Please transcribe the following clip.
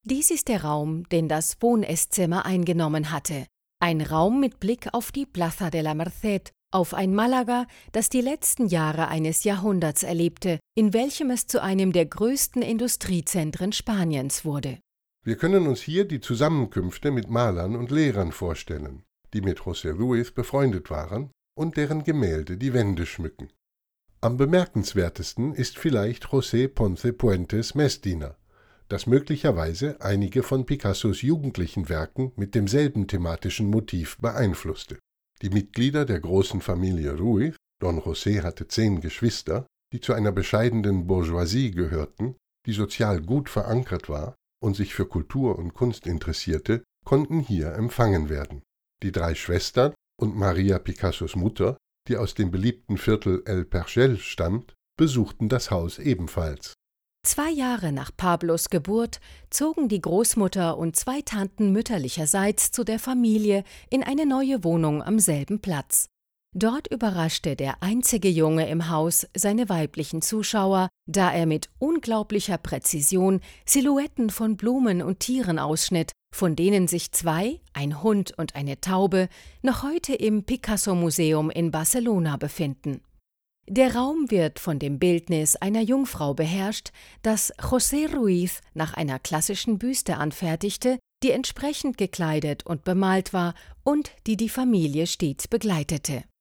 Dies ist der Raum, den das Wohn-Esszimmer eingenommen hatte. Ein Raum mit Blick auf die Plaza de la Merced, auf ein Malaga, das die letzten Jahre eines Jahrhunderts erlebte, in welchem es zu einem der größten Industriezentren Spaniens wurde. Wir können uns hier die Zusammenkünfte mit Malern und Lehrern vorstellen, die mit José Ruiz befreundet waren und deren Gemälde die Wände schmücken. Am bemerkenswertesten ist vielleicht José Ponce Puentes Mésdina, das möglicherweise einige von Picassos jugendlichen Werken mit demselben thematischen Motiv beeinflusste. Die Mitglieder der großen Familie Ruiz, Don José hatte 10 Geschwister, die zu einer bescheidenen Bourgeoisie gehörten, die sozial gut verankert war und sich für Kultur und Kunst interessierte, konnten hier empfangen werden. Die 3 Schwestern und Maria Picassos Mutter, die aus dem beliebten Viertel El Perchel stammt, besuchten das Haus ebenfalls. 2 Jahre nach Pablos Geburt zogen die Großmutter und 2 Tanten mütterlicherseits zu der Familie in eine neue Wohnung am selben Platz. Dort überraschte der einzige Junge im Haus seine weiblichen Zuschauer, da er mit unglaublicher Präzision Silhouetten von Blumen und Tieren ausschnitt, von denen sich 2, ein Hund und eine Taube, noch heute im Picasso-Museum in Barcelona befinden. Der Raum wird von dem Bildnis einer Jungfrau beherrscht, das José Ruiz nach einer klassischen Büste anfertigte, die entsprechend gekleidet und bemalt war und die die Familie stets begleitete.